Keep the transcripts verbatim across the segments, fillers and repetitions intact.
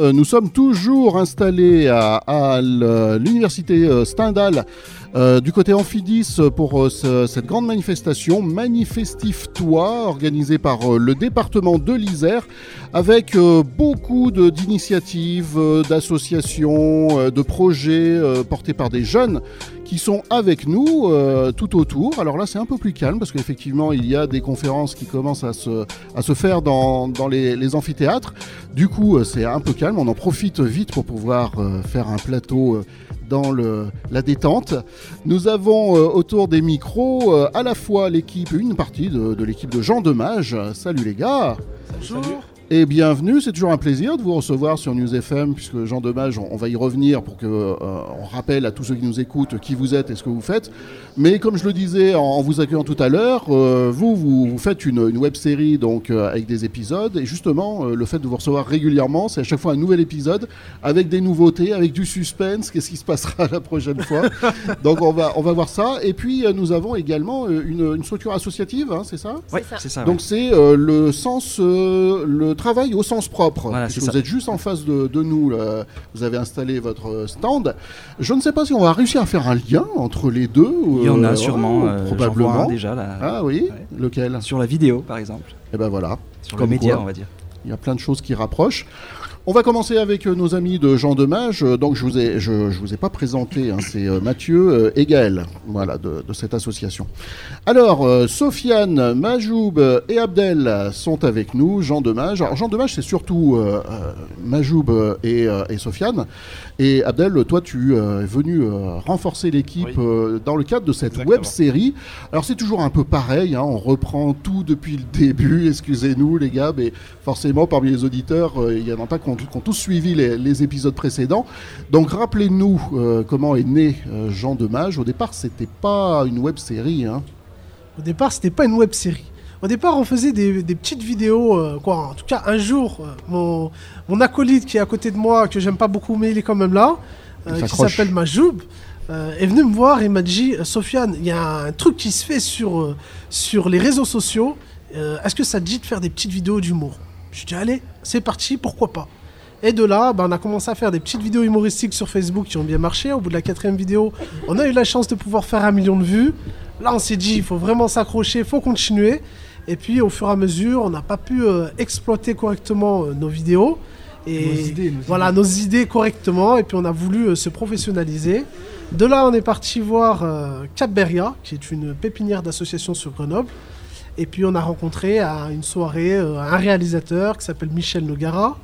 Euh, nous sommes toujours installés à, à l'université Stendhal euh, du côté Amphidis pour euh, ce, cette grande manifestation Manifestif-toi organisée par euh, le département de l'Isère avec euh, beaucoup de, d'initiatives, euh, d'associations, euh, de projets euh, portés par des jeunes qui sont avec nous euh, tout autour. Alors là, c'est un peu plus calme parce qu'effectivement, il y a des conférences qui commencent à se, à se faire dans, dans les, les amphithéâtres. Du coup, euh, c'est un peu calme. On en profite vite pour pouvoir euh, faire un plateau euh, dans le, la détente. Nous avons euh, autour des micros euh, à la fois l'équipe, une partie de, de l'équipe de Jean Demage. Salut les gars. Bonjour. Salut. Et bienvenue, c'est toujours un plaisir de vous recevoir sur News F M, puisque Jean Demage, on, on va y revenir pour qu'on euh, rappelle à tous ceux qui nous écoutent qui vous êtes et ce que vous faites. Mais comme je le disais en, en vous accueillant tout à l'heure, euh, vous, vous, vous faites une, une web-série donc, euh, avec des épisodes, et justement, euh, le fait de vous recevoir régulièrement, c'est à chaque fois un nouvel épisode, avec des nouveautés, avec du suspense, qu'est-ce qui se passera la prochaine fois. Donc on va, on va voir ça. Et puis euh, nous avons également euh, une, une structure associative, hein, c'est ça ? Oui, c'est ça. Donc ouais. c'est euh, le sens... Euh, le travail au sens propre. Voilà, vous ça. êtes juste en face de, de nous. Là. Vous avez installé votre stand. Je ne sais pas si on va réussir à faire un lien entre les deux. Il y en a euh, sûrement. euh, probablement. Déjà là. Ah oui. Ouais. Lequel ? Sur la vidéo, par exemple. Et ben voilà. Sur le média, quoi, on va dire. Il y a plein de choses qui rapprochent. On va commencer avec euh, nos amis de Jean Demage. Donc je vous ai, je, je vous ai pas présenté, hein, c'est euh, Mathieu euh, et Gaël, voilà, de, de cette association. Alors euh, Sofiane, Majoub et Abdel sont avec nous. Jean Demage. Alors Jean Demage, c'est surtout euh, euh, Majoub et, euh, et Sofiane. Et Abdel, toi, tu euh, es venu euh, renforcer l'équipe oui. euh, dans le cadre de cette Exactement. web-série. Alors c'est toujours un peu pareil, hein, on reprend tout depuis le début. Excusez-nous les gars, mais forcément parmi les auditeurs, euh, il y en a pas qui ont, qui ont tous suivi les, les épisodes précédents. Donc rappelez-nous euh, comment est né euh, Jean Demage. Au départ, c'était pas une web-série. Hein. Au départ, c'était pas une web-série. Au départ, on faisait des, des petites vidéos, euh, quoi. En tout cas, un jour, euh, mon, mon acolyte qui est à côté de moi, que j'aime pas beaucoup, mais il est quand même là, euh, qui s'appelle Majoub, euh, est venu me voir et m'a dit « Sofiane, il y a un truc qui se fait sur, euh, sur les réseaux sociaux. Euh, est-ce que ça te dit de faire des petites vidéos d'humour ?» Je lui ai dit « Allez, c'est parti, pourquoi pas ?» Et de là, bah, on a commencé à faire des petites vidéos humoristiques sur Facebook qui ont bien marché. Au bout de la quatrième vidéo, on a eu la chance de pouvoir faire un million de vues. Là, on s'est dit, il faut vraiment s'accrocher, il faut continuer. Et puis, au fur et à mesure, on n'a pas pu euh, exploiter correctement euh, nos vidéos. Et nos idées, nos voilà, idées. nos idées correctement. Et puis, on a voulu euh, se professionnaliser. De là, on est parti voir euh, Capberia, qui est une pépinière d'association sur Grenoble. Et puis, on a rencontré à une soirée euh, un réalisateur qui s'appelle Michel Nogara,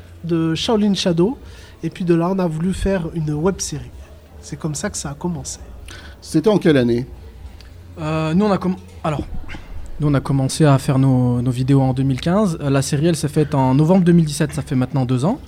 de Shaolin Shadow. Et puis, de là, on a voulu faire une web-série. C'est comme ça que ça a commencé. C'était en quelle année ? euh, Nous, on a com- Alors... Nous, on a commencé à faire nos, nos vidéos en deux mille quinze. Euh, la série, elle s'est faite en novembre deux mille dix-sept, ça fait maintenant deux ans.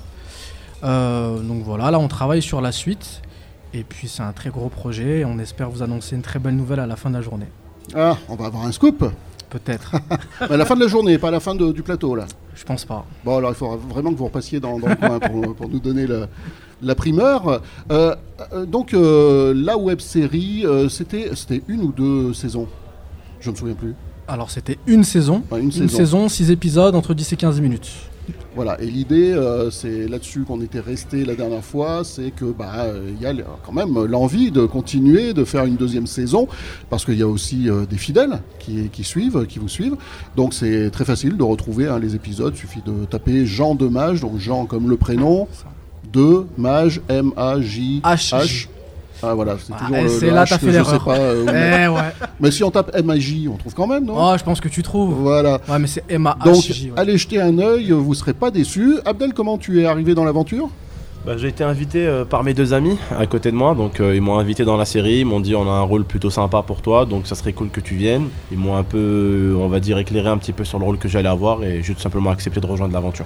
Euh, donc voilà, là, on travaille sur la suite. Et puis, c'est un très gros projet. Et on espère vous annoncer une très belle nouvelle à la fin de la journée. Ah, on va avoir un scoop. Peut-être. À la fin de la journée, pas à la fin de, du plateau, là. Je pense pas. Bon, alors, il faudra vraiment que vous repassiez dans, dans le coin pour, pour nous donner le, la primeur. Euh, euh, donc, euh, la web-série, euh, c'était, c'était une ou deux saisons ? Je ne me souviens plus. Alors c'était une saison, ouais, une, une saison. saison, six épisodes entre dix et quinze minutes. Voilà, et l'idée, euh, c'est là-dessus qu'on était resté la dernière fois, c'est que bah euh, y a quand même l'envie de continuer, de faire une deuxième saison, parce qu'il y a aussi euh, des fidèles qui, qui suivent, qui vous suivent. Donc c'est très facile de retrouver hein, les épisodes, il suffit de taper Jean Demage, donc Jean comme le prénom, de Mage, M A J H. Ah voilà, c'est toujours ah, le, c'est le là, H t'as que fait je l'erreur. sais pas. Euh, eh ouais. Mais si on tape M A J, on trouve quand même, non ? Oh, je pense que tu trouves. Voilà. Ouais, mais c'est M A H J. Donc, ouais. allez jeter un œil, vous serez pas déçus. Abdel, comment tu es arrivé dans l'aventure ? Bah, j'ai été invité euh, par mes deux amis à côté de moi, donc euh, ils m'ont invité dans la série, ils m'ont dit on a un rôle plutôt sympa pour toi, donc ça serait cool que tu viennes. Ils m'ont un peu, on va dire, éclairé un petit peu sur le rôle que j'allais avoir et j'ai tout simplement accepté de rejoindre l'aventure.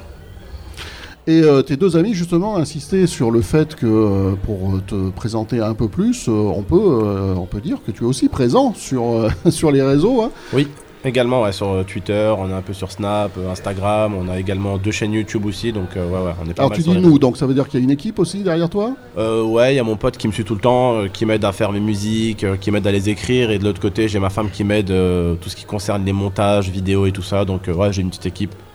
Et euh, tes deux amis, justement, insistaient sur le fait que, euh, pour te présenter un peu plus, euh, on, peut, euh, on peut dire que tu es aussi présent sur, euh, sur les réseaux. Hein. Oui, également ouais, sur Twitter, on est un peu sur Snap, Instagram, on a également deux chaînes YouTube aussi, donc euh, ouais, ouais, on est pas Alors mal tu sur dis les nous, réseaux. donc ça veut dire qu'il y a une équipe aussi derrière toi ? euh, Ouais, il y a mon pote qui me suit tout le temps, euh, qui m'aide à faire mes musiques, euh, qui m'aide à les écrire, et de l'autre côté, j'ai ma femme qui m'aide euh, tout ce qui concerne les montages, vidéos et tout ça, donc euh, ouais, j'ai une petite équipe.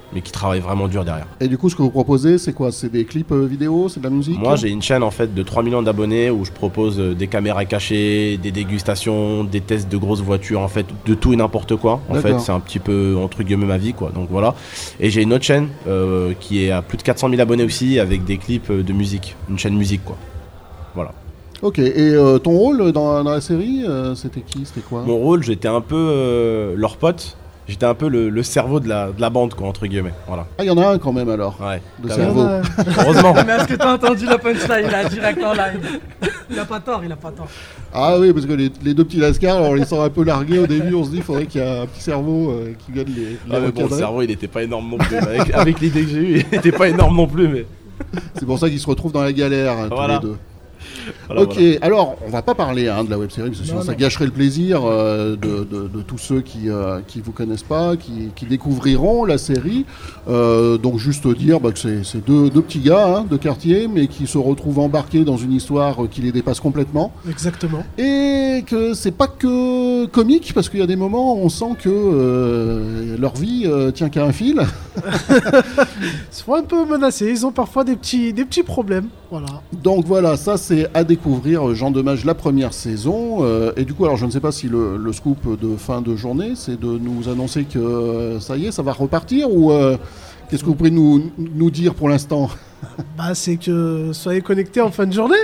mais qui travaille vraiment dur derrière. Et du coup, ce que vous proposez, c'est quoi? C'est des clips euh, vidéo, c'est de la musique? Moi, j'ai une chaîne en fait de trois millions d'abonnés où je propose euh, des caméras cachées, des dégustations, des tests de grosses voitures, en fait, de tout et n'importe quoi. En D'accord. fait, c'est un petit peu entre guillemets ma vie, quoi. Donc voilà. Et j'ai une autre chaîne euh, qui est à plus de quatre cent mille abonnés aussi, avec des clips de musique, une chaîne musique, quoi. Voilà. Ok, et euh, ton rôle dans, dans la série, euh, c'était qui? C'était quoi? Mon rôle, j'étais un peu euh, leur pote. J'étais un peu le, le cerveau de la, de la bande, quoi, entre guillemets. Voilà. Ah, il y en a un quand même alors, Ouais. de T'as cerveau. Euh, Heureusement. Mais est-ce que t'as entendu la punchline là, direct en live? Il a pas tort, il a pas tort. Ah oui, parce que les, les deux petits lascars, on les sent un peu largués au début, on se dit qu'il faudrait qu'il y ait un petit cerveau euh, qui vienne les, les Ah, mais bon, le recadrer. cerveau, il n'était pas énorme non plus. Avec, avec l'idée que j'ai eue, il n'était pas énorme non plus. Mais... C'est pour ça qu'ils se retrouvent dans la galère, hein, Voilà. tous les deux. Voilà, ok, voilà. alors on va pas parler hein, de la web série parce que sinon Non, ça non. gâcherait le plaisir euh, de, de- de tous ceux qui euh, qui vous connaissent pas, qui, qui découvriront la série. Euh, donc juste dire bah, que c'est c'est deux, deux petits gars hein, de quartier, mais qui se retrouvent embarqués dans une histoire euh, qui les dépasse complètement, Exactement. et que c'est pas que comique parce qu'il y a des moments où on sent que euh, leur vie euh, tient qu'à un fil. Ils se font un peu menacer, ils ont parfois des petits, des petits problèmes. Voilà. Donc voilà, ça c'est à découvrir, Jean Dommage, la première saison. Euh, et du coup, alors je ne sais pas si le, le scoop de fin de journée, c'est de nous annoncer que euh, ça y est, ça va repartir, ou euh, qu'est-ce que vous pouvez nous, nous dire pour l'instant? Bah, c'est que soyez connectés en fin de journée.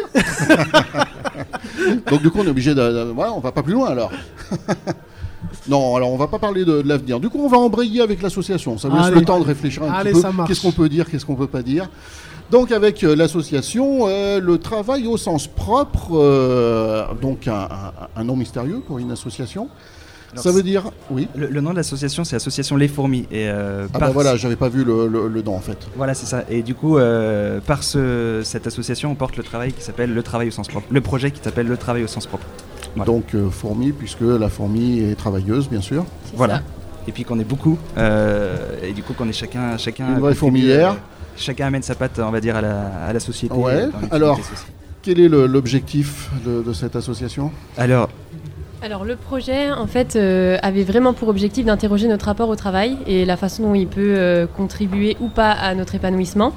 Donc du coup, on est obligé de... de- voilà, on va pas plus loin alors. Non, alors on va pas parler de, de l'avenir. Du coup, on va embrayer avec l'association. Ça vous laisse Allez. le temps de réfléchir un Allez, petit ça peu. marche. Qu'est-ce qu'on peut dire, qu'est-ce qu'on peut pas dire. Donc avec euh, l'association, euh, le travail au sens propre, euh, donc un, un- un nom mystérieux pour une association. Alors, Ça veut dire, oui. Le, le nom de l'association, c'est Association Les Fourmis. Et, euh, Ah par- bah voilà, j'avais pas vu le, le, le nom en fait. Voilà, c'est ça. Et du coup, euh, par ce- cette association, on porte le travail qui s'appelle Le Travail au sens propre. Le projet qui s'appelle Le Travail au sens propre. Voilà. Donc euh, fourmi, puisque la fourmi est travailleuse, bien sûr. C'est Voilà. ça. Et puis qu'on est beaucoup. euh, et du coup, qu'on est chacun. chacun Une vraie contribue, fourmilière. euh, chacun amène sa patte, on va dire, à la, à la société. Ouais, euh, dans l'activité alors- sociale. Quel est le- l'objectif de, de cette association? Alors, Alors le projet en fait euh, avait vraiment pour objectif d'interroger notre rapport au travail et la façon dont il peut euh, contribuer ou pas à notre épanouissement.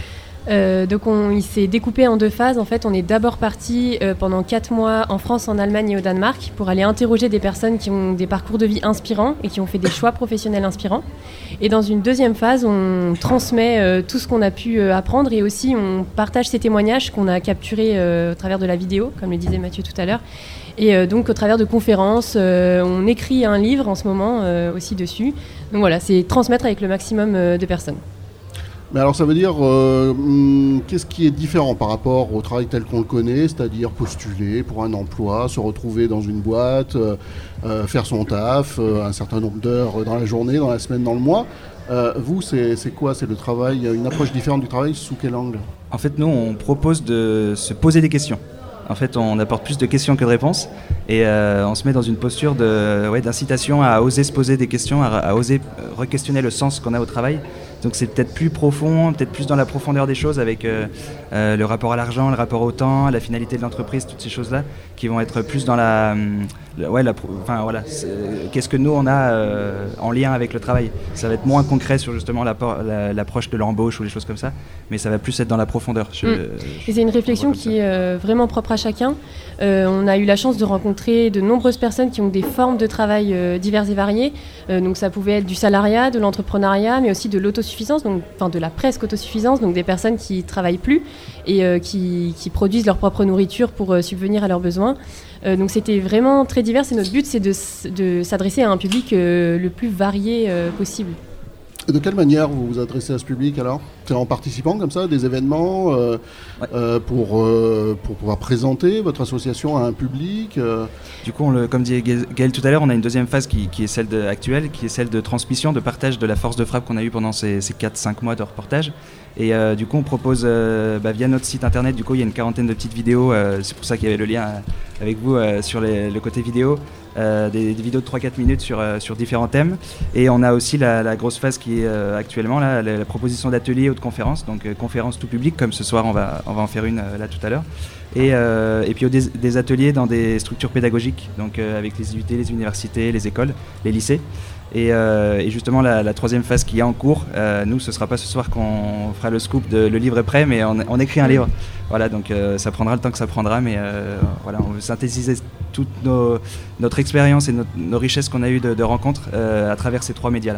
Euh, donc on, il s'est découpé en deux phases. En fait, on est d'abord parti euh, pendant quatre mois en France, en Allemagne et au Danemark pour aller interroger des personnes qui ont des parcours de vie inspirants et qui ont fait des choix professionnels inspirants. Et dans une deuxième phase, on transmet euh, tout ce qu'on a pu euh, apprendre et aussi on partage ces témoignages qu'on a capturés euh, au travers de la vidéo, comme le disait Mathieu tout à l'heure. Et euh, donc au travers de conférences, euh, on écrit un livre en ce moment euh, aussi dessus. Donc voilà, c'est transmettre avec le maximum euh, de personnes. Mais alors ça veut dire, euh, hum, qu'est-ce qui est différent par rapport au travail tel qu'on le connaît, c'est-à-dire postuler pour un emploi, se retrouver dans une boîte, euh, euh, faire son taf, euh, un certain nombre d'heures dans la journée, dans la semaine, dans le mois. Euh, vous, c'est c'est quoi? C'est le travail, une approche différente du travail, sous quel angle? en fait, nous, on propose de se poser des questions. En fait, on apporte plus de questions que de réponses. Et euh, on se met dans une posture de, ouais, d'incitation à oser se poser des questions, à, à oser euh, re-questionner le sens qu'on a au travail. Donc c'est peut-être plus profond, peut-être plus dans la profondeur des choses avec euh, euh, le rapport à l'argent, le rapport au temps, la finalité de l'entreprise, toutes ces choses-là qui vont être plus dans la... hum, le- ouais, la pro- enfin, voilà, c'est- qu'est-ce que nous on a euh, en lien avec le travail. Ça va être moins concret sur justement l'apport- la- l'approche de l'embauche ou des choses comme ça, mais ça va plus être dans la profondeur. Je- Mm. je- Et c'est une réflexion je vois comme qui est euh, vraiment propre à chacun. Euh, on a eu la chance de rencontrer de nombreuses personnes qui ont des formes de travail euh, diverses et variées. Euh, donc ça pouvait être du salariat, de l'entrepreneuriat, mais aussi de l'autosuffisance, donc enfin de la presque autosuffisance, donc des personnes qui travaillent plus et euh, qui, qui produisent leur propre nourriture pour euh, subvenir à leurs besoins. Euh, donc c'était vraiment très divers et notre but c'est de, s- de s'adresser à un public euh, le plus varié euh, possible. Et de quelle manière vous vous adressez à ce public alors? C'est en participant comme ça à des événements euh, Ouais. euh, pour, euh, pour pouvoir présenter votre association à un public euh, Du coup, on le, comme disait Gaël Gaël tout à l'heure, on a une deuxième phase qui, qui est celle de, actuelle, qui est celle de transmission, de partage de la force de frappe qu'on a eue pendant ces, ces quatre cinq mois de reportage. Et euh, du coup, on propose euh, bah, via notre site internet, du coup, il y a une quarantaine de petites vidéos, euh, c'est pour ça qu'il y avait le lien euh, avec vous euh, sur les- le côté vidéo, euh, des, des vidéos de trois quatre minutes sur, euh, sur différents thèmes. Et on a aussi la, la grosse phase qui est euh, actuellement là, la, la proposition d'ateliers ou de conférences, donc euh, conférences tout public, comme ce soir, on va, on va en faire une euh, là tout à l'heure. Et, euh, et puis des, des ateliers dans des structures pédagogiques, donc euh, avec les U T, les universités, les écoles, les lycées. Et, euh, et justement, la, la troisième phase qui est en cours, euh, nous, ce ne sera pas ce soir qu'on fera le scoop de le livre est prêt, mais on, on écrit un livre. Voilà, donc euh, ça prendra le temps que ça prendra, mais euh, voilà, on veut synthétiser toute nos, notre expérience et notre, nos richesses qu'on a eues de, de rencontres euh, à travers ces trois médias-là.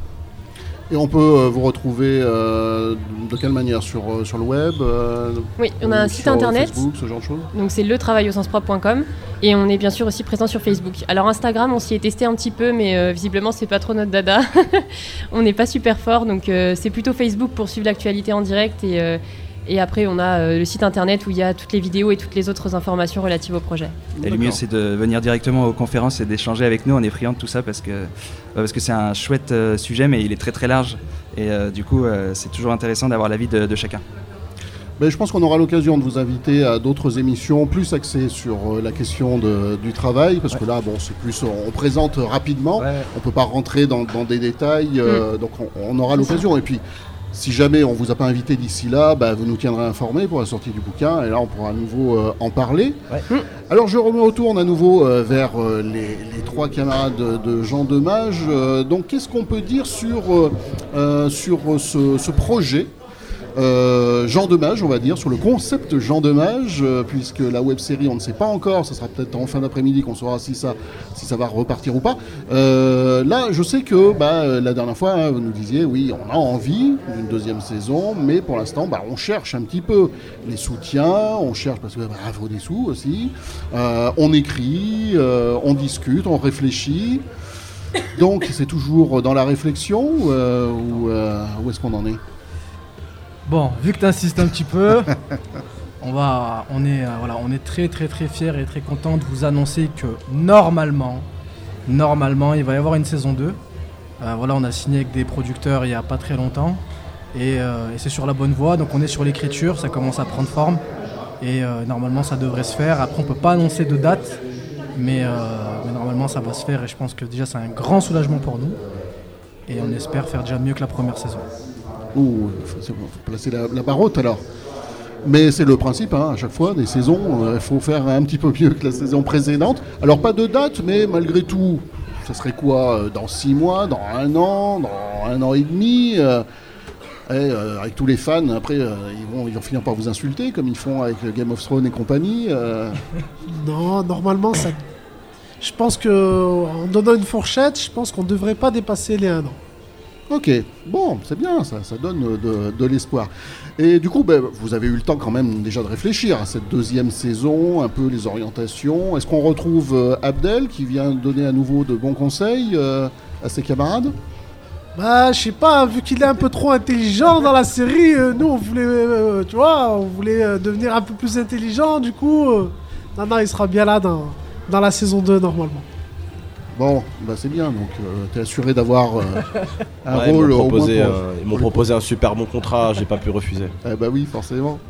Et on peut euh, vous retrouver euh, de quelle manière sur, euh, sur le web euh, Oui, on a un site internet, Facebook, ce genre de choses. Donc c'est le travail au sens propre point com et on est bien sûr aussi présent sur Facebook. Alors Instagram, on s'y est testé un petit peu, mais euh, visiblement c'est pas trop notre dada. On n'est pas super fort, donc euh, c'est plutôt Facebook pour suivre l'actualité en direct et, euh, et après on a euh, le site internet où il y a toutes les vidéos et toutes les autres informations relatives au projet. Et le mieux c'est de venir directement aux conférences et d'échanger avec nous, on est friands de tout ça parce que, parce que c'est un chouette euh, sujet mais il est très très large et euh, du coup euh, c'est toujours intéressant d'avoir l'avis de, de chacun. Mais je pense qu'on aura l'occasion de vous inviter à d'autres émissions plus axées sur euh, la question de, du travail, parce ouais. que là, bon, c'est plus, on présente rapidement, ouais. on ne peut pas rentrer dans, dans des détails, euh, mmh. donc on, on aura l'occasion. Et puis, si jamais on ne vous a pas invité d'ici là, bah, vous nous tiendrez informés pour la sortie du bouquin, et là, on pourra à nouveau euh, en parler. Ouais. Mmh. Alors, je me retourne à nouveau euh, vers euh, les, les trois camarades de, de Jean Demage. Euh, donc, qu'est-ce qu'on peut dire sur, euh, sur ce, ce projet Euh, Jean Demage, on va dire, sur le concept Jean Demage, euh, puisque la web-série, on ne sait pas encore, ça sera peut-être en fin d'après-midi qu'on saura si ça, si ça va repartir ou pas. Euh, là, je sais que bah, la dernière fois, hein, vous nous disiez, oui, on a envie d'une deuxième saison, mais pour l'instant, bah, on cherche un petit peu les soutiens, on cherche, parce qu'il bah, faut des sous aussi, euh, on écrit, euh, on discute, on réfléchit. Donc, c'est toujours dans la réflexion euh, ou euh, où est-ce qu'on en est ? Bon, vu que tu insistes un petit peu, on, va, on, est, euh, voilà, on est très très très fiers et très contents de vous annoncer que normalement, normalement, il va y avoir une saison deux. Euh, voilà, on a signé avec des producteurs il n'y a pas très longtemps et, euh, et c'est sur la bonne voie. Donc on est sur l'écriture, ça commence à prendre forme et euh, normalement ça devrait se faire. Après on ne peut pas annoncer de date, mais, euh, mais normalement ça va se faire et je pense que déjà c'est un grand soulagement pour nous et on espère faire déjà mieux que la première saison. Ouh, il faut, faut placer la, la barre haute alors. Mais c'est le principe, hein, à chaque fois, des saisons, il euh, faut faire un petit peu mieux que la saison précédente. Alors pas de date, mais malgré tout, ça serait quoi euh, dans six mois, dans un an, dans un an et demi euh, et, euh, avec tous les fans, après, euh, ils, vont, ils vont finir par vous insulter, comme ils font avec Game of Thrones et compagnie. Euh... Non, normalement, ça... je pense qu'en donnant une fourchette, je pense qu'on ne devrait pas dépasser les un an. Ok, bon, c'est bien, ça, ça donne de, de l'espoir. Et du coup, ben, vous avez eu le temps quand même déjà de réfléchir à cette deuxième saison, un peu les orientations. Est-ce qu'on retrouve euh, Abdel qui vient donner à nouveau de bons conseils euh, à ses camarades ? Bah, je sais pas, vu qu'il est un peu trop intelligent dans la série, euh, nous on voulait, euh, tu vois, on voulait euh, devenir un peu plus intelligent, du coup, euh, non, non, il sera bien là dans, dans la saison deux normalement. Bon, bah c'est bien, donc euh, t'es assuré d'avoir euh, un ouais, rôle ils m'ont au moins proposé, pour, euh, ils m'ont proposé un super bon contrat, j'ai pas pu refuser. Eh bah oui, forcément.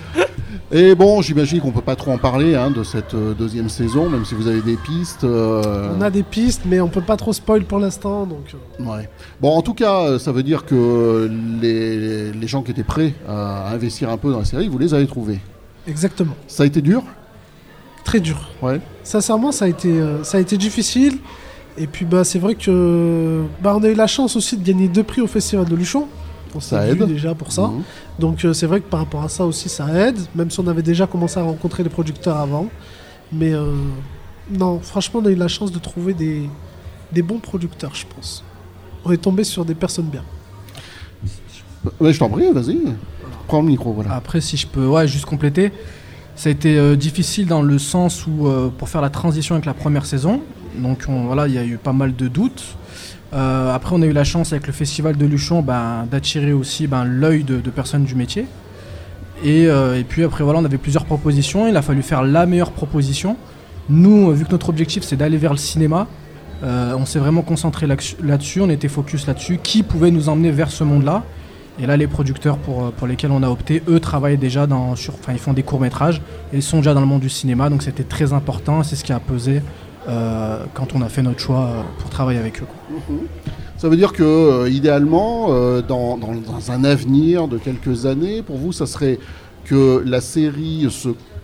Et bon, j'imagine qu'on peut pas trop en parler hein, de cette euh, deuxième saison, même si vous avez des pistes. Euh... On a des pistes, mais on peut pas trop spoil pour l'instant, donc. Ouais. Bon, en tout cas, ça veut dire que les, les gens qui étaient prêts à investir un peu dans la série, vous les avez trouvés. Exactement. Ça a été dur ? Très dur. Ouais. Sincèrement, ça a été, euh, ça a été difficile. Et puis bah c'est vrai que bah, on a eu la chance aussi de gagner deux prix au Festival de Luchon. On ça s'est aide vu déjà pour ça. Mmh. Donc euh, c'est vrai que par rapport à ça aussi ça aide, même si on avait déjà commencé à rencontrer les producteurs avant. Mais euh, non, franchement on a eu la chance de trouver des, des bons producteurs, je pense. On est tombé sur des personnes bien. Ouais, je t'en prie, vas-y. Prends le micro, voilà. Après si je peux ouais, juste compléter, ça a été euh, difficile dans le sens où euh, pour faire la transition avec la première saison. Donc on, voilà, il y a eu pas mal de doutes. Euh, après, on a eu la chance avec le Festival de Luchon ben, d'attirer aussi ben, l'œil de, de personnes du métier. Et, euh, et puis après, voilà, on avait plusieurs propositions. Il a fallu faire la meilleure proposition. Nous, vu que notre objectif, c'est d'aller vers le cinéma, euh, on s'est vraiment concentré là-dessus. On était focus là-dessus. Qui pouvait nous emmener vers ce monde-là ? Et là, les producteurs pour, pour lesquels on a opté, eux, travaillent déjà dans... Sur, enfin, ils font des courts-métrages et ils sont déjà dans le monde du cinéma. Donc, c'était très important. C'est ce qui a pesé Euh, quand on a fait notre choix pour travailler avec eux. Mmh. Ça veut dire que, euh, idéalement, euh, dans, dans, dans un avenir de quelques années, pour vous, ça serait que la série se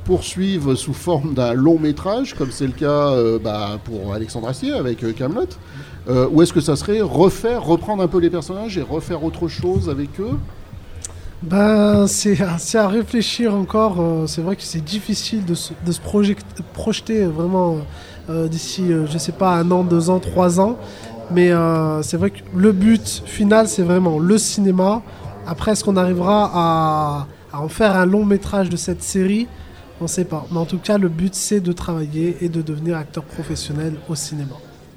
poursuivre sous forme d'un long métrage, comme c'est le cas euh, bah, pour Alexandre Astier avec euh, Kaamelott, euh, ou est-ce que ça serait refaire, reprendre un peu les personnages et refaire autre chose avec eux? Ben, c'est, c'est à réfléchir encore. Euh, c'est vrai que c'est difficile de se, de se project, projeter vraiment euh, d'ici, euh, je sais pas, un an, deux ans, trois ans. Mais euh, c'est vrai que le but final, c'est vraiment le cinéma. Après, est-ce qu'on arrivera à, à en faire un long métrage de cette série? On ne sait pas. Mais en tout cas, le but, c'est de travailler et de devenir acteur professionnel au cinéma.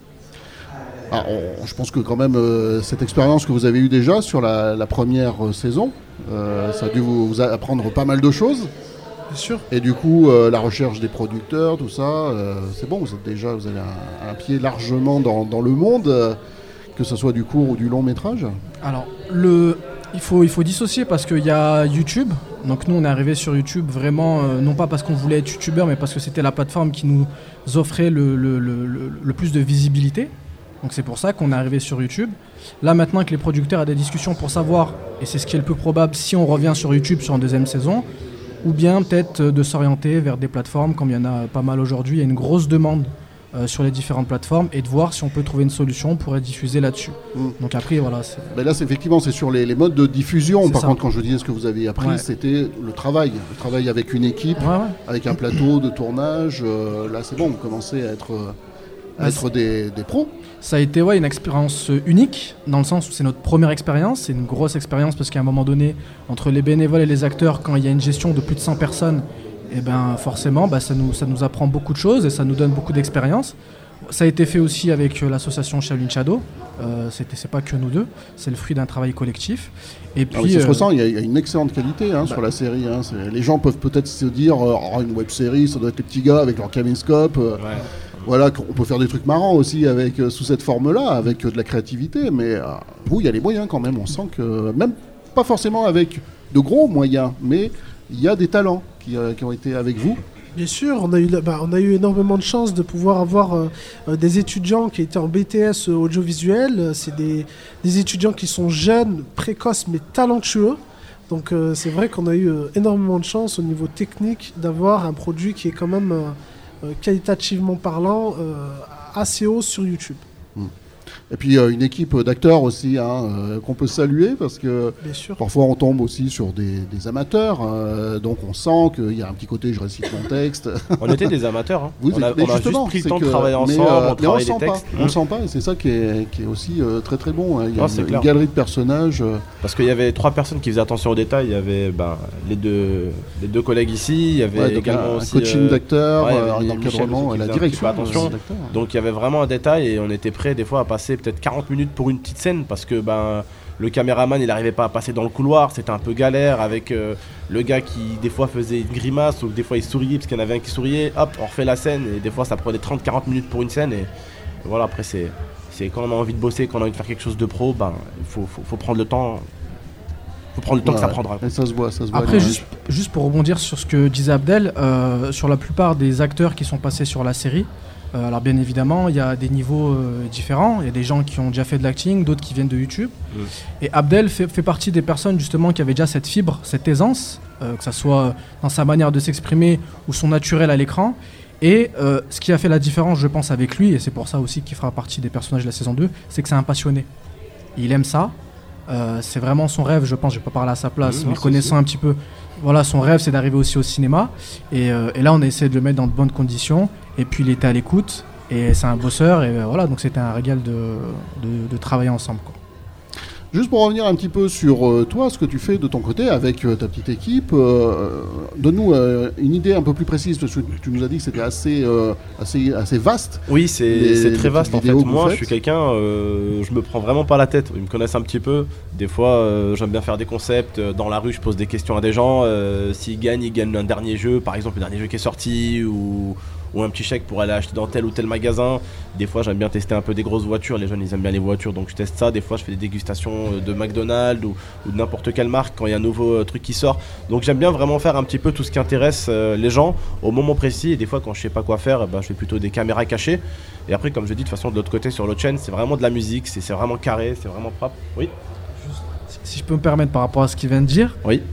Ah, on, je pense que quand même, euh, cette expérience que vous avez eue déjà sur la, la première euh, saison, euh, ça a dû vous, vous apprendre pas mal de choses. Bien sûr. Et du coup, euh, la recherche des producteurs, tout ça, euh, c'est bon, vous êtes déjà, vous avez un, un pied largement dans, dans le monde, euh, que ce soit du court ou du long métrage. Alors, le... Il faut, il faut dissocier parce qu'il y a YouTube. Donc nous on est arrivé sur YouTube vraiment, euh, non pas parce qu'on voulait être youtubeur, mais parce que c'était la plateforme qui nous offrait le, le, le, le, le plus de visibilité. Donc c'est pour ça qu'on est arrivé sur YouTube. Là maintenant que les producteurs ont des discussions pour savoir, et c'est ce qui est le plus probable, si on revient sur YouTube sur une deuxième saison, ou bien peut-être de s'orienter vers des plateformes, comme il y en a pas mal aujourd'hui. Il y a une grosse demande Euh, sur les différentes plateformes et de voir si on peut trouver une solution pour être diffusé là-dessus. Mmh. Donc après, voilà. C'est... Ben là, c'est, effectivement, c'est sur les, les modes de diffusion. C'est Par ça. contre, quand je disais ce que vous avez appris, Ouais. c'était le travail. Le travail avec une équipe, ouais, ouais. avec un plateau de tournage. Euh, là, c'est bon, vous commencez à être, à Ouais, être des, des pros. Ça a été ouais, une expérience unique, dans le sens où c'est notre première expérience. C'est une grosse expérience parce qu'à un moment donné, entre les bénévoles et les acteurs, quand il y a une gestion de plus de cent personnes, et ben forcément, bah, ça, nous, ça nous apprend beaucoup de choses et ça nous donne beaucoup d'expérience. Ça a été fait aussi avec euh, l'association Shaolin Shadow. Euh, c'était, c'est pas que nous deux, c'est le fruit d'un travail collectif. Et puis, Ah oui, ça se euh, ressent, il y, a, il y a une excellente qualité hein, bah, sur la série. Hein. C'est, les gens peuvent peut-être se dire euh, oh, une web série, ça doit être les petits gars avec leur caméscope. Euh, Ouais. Voilà, on peut faire des trucs marrants aussi avec, euh, sous cette forme-là, avec euh, de la créativité. Mais euh, vous, il y a les moyens quand même. On sent que, même pas forcément avec de gros moyens, mais il y a des talents qui, euh, qui ont été avec vous. Bien sûr, on a eu, bah, on a eu énormément de chance de pouvoir avoir euh, euh, des étudiants qui étaient en B T S euh, audiovisuel. C'est des, des étudiants qui sont jeunes, précoces, mais talentueux. Donc euh, c'est vrai qu'on a eu euh, énormément de chance au niveau technique d'avoir un produit qui est quand même, euh, euh, qualitativement parlant, euh, assez haut sur YouTube. Mmh. Et puis euh, une équipe d'acteurs aussi hein, euh, qu'on peut saluer parce que Bien sûr. parfois on tombe aussi sur des, des amateurs, euh, donc on sent qu'il y a un petit côté je récite mon texte. On était des amateurs, hein. Vous, on a, mais on a juste justement, pris le c'est temps que- de travailler mais, ensemble, euh, on mais on travaille le les sent pas, textes. on le sent pas et c'est ça qui est, qui est aussi euh, très très bon. hein. Il y a Non, une, c'est une clair. galerie de personnages. euh, Parce qu'il y avait trois personnes qui faisaient attention aux détails. Il y avait ben, les, deux, les deux collègues ici, il y avait ouais, donc également un, un aussi coaching euh, d'acteurs, ouais, il y euh, avait un Michel encadrement, aussi qui la faisait un direction petit peu attention. euh, d'acteurs. Donc il y avait vraiment un détail et on était prêts des fois à passer peut-être quarante minutes pour une petite scène parce que ben, le caméraman il n'arrivait pas à passer dans le couloir, c'était un peu galère avec euh, le gars qui des fois faisait une grimace ou des fois il souriait parce qu'il y en avait un qui souriait, hop on refait la scène et des fois ça prenait trente à quarante minutes pour une scène et voilà après c'est, c'est quand on a envie de bosser, quand on a envie de faire quelque chose de pro, ben, il faut, faut, faut prendre le temps, faut prendre le temps Ouais, que ça prendra. et ça se voit, ça se voit. Après, bien. juste, juste pour rebondir sur ce que disait Abdel, euh, sur la plupart des acteurs qui sont passés sur la série, euh, alors bien évidemment, il y a des niveaux euh, différents. Il y a des gens qui ont déjà fait de l'acting, d'autres qui viennent de YouTube. Mm. Et Abdel fait, fait partie des personnes justement qui avaient déjà cette fibre, cette aisance, euh, que ce soit dans sa manière de s'exprimer ou son naturel à l'écran. Et euh, ce qui a fait la différence, je pense, avec lui, et c'est pour ça aussi qu'il fera partie des personnages de la saison deux, c'est que c'est un passionné. Il aime ça. Euh, c'est vraiment son rêve, je pense, je ne vais pas parler à sa place, Oui, mais non, le connaissant un petit peu, voilà, son rêve c'est d'arriver aussi au cinéma, et, euh, et là on a essayé de le mettre dans de bonnes conditions, et puis il était à l'écoute, et c'est un bosseur, et euh, voilà, donc c'était un régal de, de, de travailler ensemble, quoi. Juste pour revenir un petit peu sur euh, toi, ce que tu fais de ton côté avec euh, ta petite équipe, euh, donne-nous euh, une idée un peu plus précise, parce que tu nous as dit que c'était assez, euh, assez, assez vaste. Oui, c'est, Les- c'est les très vaste en petites fait. vidéos que Moi, vous je suis faites. quelqu'un, euh, je me prends vraiment pas la tête. Ils me connaissent un petit peu. Des fois, euh, j'aime bien faire des concepts. Euh, Dans la rue, je pose des questions à des gens. Euh, s'ils gagnent, ils gagnent un dernier jeu, par exemple, le dernier jeu qui est sorti ou, ou un petit chèque pour aller acheter dans tel ou tel magasin. Des fois, j'aime bien tester un peu des grosses voitures. Les jeunes, ils aiment bien les voitures, donc je teste ça. Des fois, je fais des dégustations de McDonald's ou, ou de n'importe quelle marque quand il y a un nouveau euh, truc qui sort. Donc, j'aime bien vraiment faire un petit peu tout ce qui intéresse euh, les gens au moment précis. Et des fois, quand je sais pas quoi faire, bah, je fais plutôt des caméras cachées. Et après, comme je dis, de toute façon, de l'autre côté, sur l'autre chaîne, c'est vraiment de la musique. C'est, c'est vraiment carré, c'est vraiment propre. Oui. Si je peux me permettre par rapport à ce qu'il vient de dire, Oui.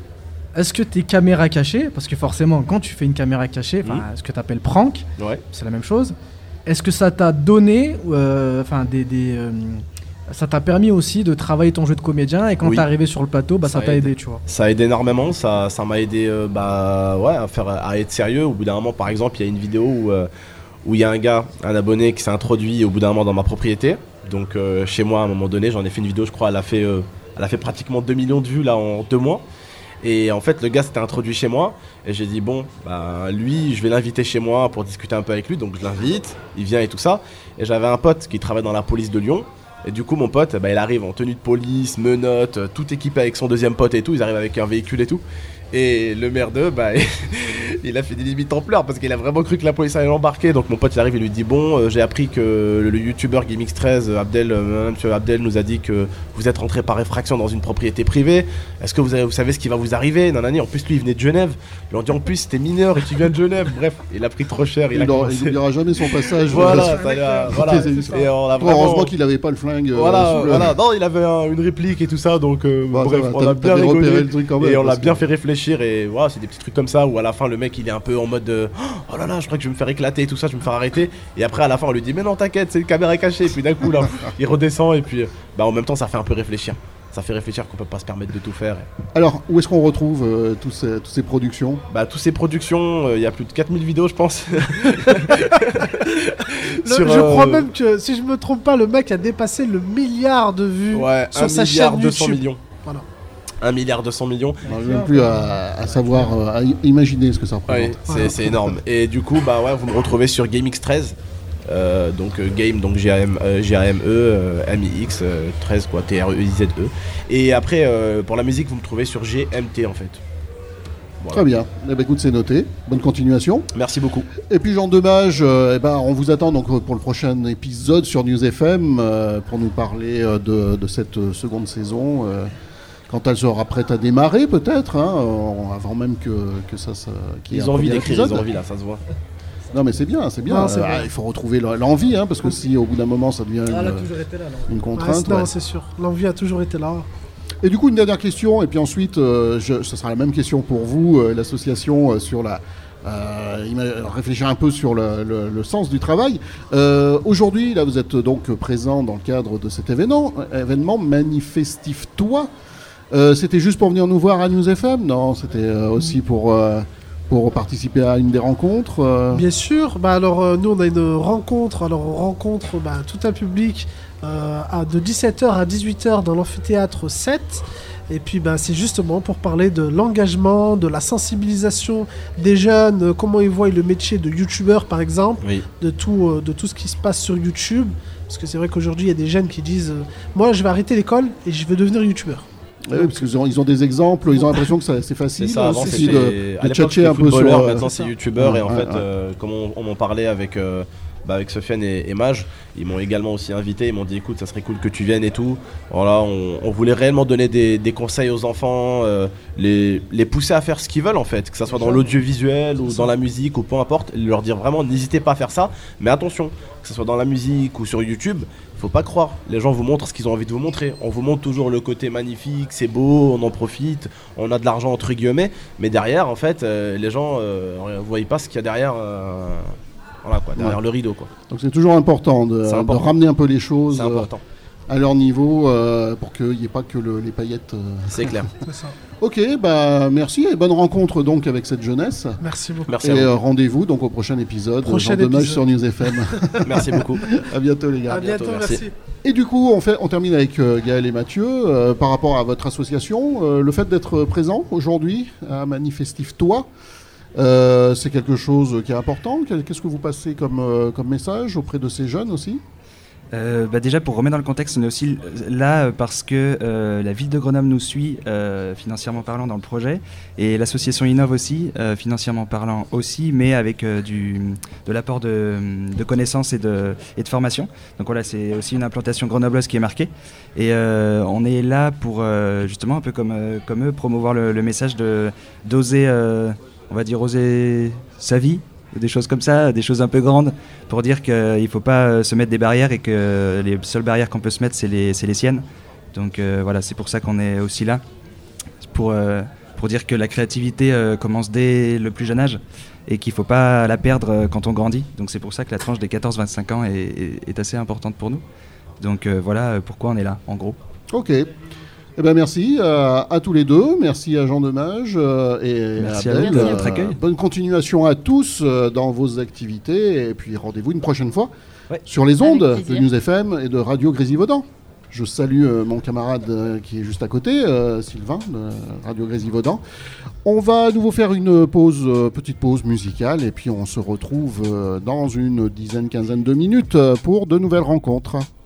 est-ce que tes caméras cachées, parce que forcément, quand tu fais une caméra cachée, Mmh. ce que tu appelles prank, Ouais. c'est la même chose. Est-ce que ça t'a donné, euh, enfin, des, des, euh, ça t'a permis aussi de travailler ton jeu de comédien et quand Oui. t'es arrivé sur le plateau, bah, ça, Ça t'a aide. aidé, tu vois. Ça a aidé énormément, ça, ça m'a aidé euh, bah, ouais, à, faire, à être sérieux. Au bout d'un moment, par exemple, il y a une vidéo où euh, où il y a un gars, un abonné qui s'est introduit au bout d'un moment dans ma propriété. Donc euh, chez moi, à un moment donné, j'en ai fait une vidéo, je crois, elle a fait, euh, elle a fait pratiquement deux millions de vues là en deux mois. Et en fait, le gars s'était introduit chez moi et j'ai dit bon, bah lui, je vais l'inviter chez moi pour discuter un peu avec lui. Donc je l'invite, il vient et tout ça. Et j'avais un pote qui travaille dans la police de Lyon. Et du coup, mon pote, bah, il arrive en tenue de police, menottes, tout équipé avec son deuxième pote et tout. Ils arrivent avec un véhicule et tout. Et le merdeux, bah, il a fait des limites en pleurs parce qu'il a vraiment cru que la police allait l'embarquer. Donc mon pote il arrive et lui dit bon, euh, j'ai appris que le, le youtubeur GameX treize, Abdel, euh, monsieur Abdel nous a dit que vous êtes rentré par effraction dans une propriété privée. Est-ce que vous, avez, vous savez ce qui va vous arriver? Nanani. En plus lui il venait de Genève. Ils lui ont dit en plus c'était mineur et tu viens de Genève. Bref, il a pris trop cher. Il, Il a n'oubliera commencé... jamais son passage. Voilà, euh, ça, voilà. c'est ça. Et on a Bon, vraiment... heureusement qu'il n'avait pas le flingue. euh, Voilà, sous le- voilà. Non, il avait un- une réplique et tout ça, donc euh, Bah, ça bref, va, on t'as- a bien t'avais repéré rigolé le truc quand même, et on l'a parce bien que- fait réfléchir et voilà, c'est des petits trucs comme ça où à la fin le mec il est un peu en mode euh, oh là là, je crois que je vais me faire éclater et tout ça, je vais me faire arrêter et après à la fin on lui dit mais non t'inquiète, c'est une caméra cachée et puis d'un coup là il redescend et puis euh, bah en même temps ça fait un peu réfléchir. Ça fait réfléchir qu'on peut pas se permettre de tout faire. Alors, où est-ce qu'on retrouve euh, tous ces, toutes ces productions? Bah toutes ces productions, il y a plus de quatre mille vidéos je pense. Le- Sur, je euh, crois même que, si je me trompe pas, le mec a dépassé le milliard de vues Ouais, sur un sa milliard chaîne deux cents YouTube. millions. Voilà. un milliard deux cents millions. On n'arrive même plus à, à savoir, euh, à i- imaginer ce que ça représente. Ouais, c'est c'est énorme. Et du coup, bah ouais, vous me retrouvez sur GameX treize. Euh, donc euh, Game, donc G A M, euh, G A M E, euh, M I X euh, treize quoi, T R E I Z E. Et après, euh, pour la musique, vous me trouvez sur G M T en fait. Voilà. Très bien. Eh ben, écoute, c'est noté. Bonne continuation. Merci beaucoup. Et puis Jean Demage, euh, eh ben, on vous attend donc euh, pour le prochain épisode sur News F M euh, pour nous parler euh, de, de cette euh, seconde saison. euh, quand elle sera prête à démarrer peut-être, hein, euh, avant même que, que ça... ça qu'il y ait Ils un ont envie premier d'écrire, épisode. ils ont envie là, ça se voit. Non mais c'est bien, c'est bien. Non, c'est Euh, vrai. il faut retrouver l'en- l'envie, hein, parce que si au bout d'un moment ça devient Ah, elle a une, toujours été là, non. une Ouais, contrainte... c'est- non, ouais. c'est sûr. L'envie a toujours été là. Et du coup, une dernière question, et puis ensuite, euh, je, ce sera la même question pour vous, euh, l'association, euh, sur la... Euh, ima- réfléchir un peu sur le, le- le sens du travail. Euh, Aujourd'hui, là, vous êtes donc présent dans le cadre de cet événement, événement Manifestive-toi. Euh, c'était juste pour venir nous voir à News F M? Non, c'était euh, aussi pour, euh, pour participer à une des rencontres. euh. Bien sûr. Bah alors, euh, nous, on a une rencontre. Alors, on rencontre bah, tout un public euh, à, de dix-sept heures à dix-huit heures dans l'amphithéâtre sept. Et puis, bah, c'est justement pour parler de l'engagement, de la sensibilisation des jeunes, euh, comment ils voient le métier de youtubeur, par exemple, Oui. de tout, euh, de tout ce qui se passe sur YouTube. Parce que c'est vrai qu'aujourd'hui, il y a des jeunes qui disent euh, moi, je vais arrêter l'école et je vais devenir youtubeur. Ouais, oui, parce qu'ils ont, ils ont des exemples, ils ont l'impression que ça- c'est C'est facile ça, avant aussi c'était de, à de l'époque, tchatcher c'était un peu sur... footballeur, euh, maintenant c'est c'est ça. youtubeur et en Ouais, fait ouais. euh, comme on, on m'en parlait avec euh, bah, avec Sofiane et, et Maj, ils m'ont également aussi invité, ils m'ont dit écoute ça serait cool que tu viennes et tout. Voilà, on, on voulait réellement donner des, des conseils aux enfants, euh, les, les pousser à faire ce qu'ils veulent en fait, que ça soit dans l'audiovisuel ou dans la musique ou peu importe, leur dire vraiment n'hésitez pas à faire ça, mais attention, que ce soit dans la musique ou sur YouTube, faut pas croire, les gens vous montrent ce qu'ils ont envie de vous montrer, on vous montre toujours le côté magnifique, c'est beau, on en profite, on a de l'argent entre guillemets, mais derrière en fait euh, les gens euh, vous voyez pas ce qu'il y a derrière euh, voilà quoi, derrière Ouais. le rideau quoi. Donc c'est toujours important de, C'est de important. ramener un peu les choses C'est euh, important, à leur niveau euh, pour qu'il n'y ait pas que le- les paillettes. euh. c'est clair. C'est ça. Ok, bah merci et bonne rencontre donc avec cette jeunesse. Merci beaucoup. Merci Et à euh, vous. rendez-vous donc au prochain épisode. Prochain Jean Demage épisode. sur News F M. Merci beaucoup. À bientôt les gars. À bientôt, bientôt, merci. merci. Et du coup, on, fait, on termine avec euh, Gaël et Mathieu. Euh, par rapport à votre association, euh, le fait d'être présent aujourd'hui à Manifestive-toi, euh, c'est quelque chose qui est important. Quel- Qu'est-ce que vous passez comme, euh, comme message auprès de ces jeunes aussi? Euh, bah déjà pour remettre dans le contexte, on est aussi là euh, parce que euh, la ville de Grenoble nous suit euh, financièrement parlant dans le projet et l'association Innove aussi, euh, financièrement parlant aussi, mais avec euh, du, de l'apport de, de connaissances et de, et de formation. Donc voilà, c'est aussi une implantation grenobloise qui est marquée et euh, on est là pour euh, justement un peu comme, euh, comme eux promouvoir le, le message de, d'oser, euh, on va dire oser sa vie, des choses comme ça, des choses un peu grandes, pour dire qu'il ne faut pas euh, se mettre des barrières et que les seules barrières qu'on peut se mettre, c'est les, c'est les siennes. Donc euh, voilà, c'est pour ça qu'on est aussi là, pour, euh, pour dire que la créativité euh, commence dès le plus jeune âge et qu'il ne faut pas la perdre euh, quand on grandit. Donc c'est pour ça que la tranche des quatorze à vingt-cinq ans est, est, est assez importante pour nous. Donc euh, voilà pourquoi on est là, en gros. Ok. Eh ben merci euh, à tous les deux. Merci à Jean Demage euh, et merci à Abel. Abel. Merci à votre accueil. Bonne continuation à tous euh, dans vos activités. Et puis rendez-vous une prochaine fois ouais. sur les ondes de News F M et de Radio Grésivaudan. Je salue euh, mon camarade euh, qui est juste à côté, euh, Sylvain, de Radio Grésivaudan. On va à nouveau faire une pause, euh, petite pause musicale, et puis on se retrouve euh, dans une dizaine, quinzaine de minutes euh, pour de nouvelles rencontres.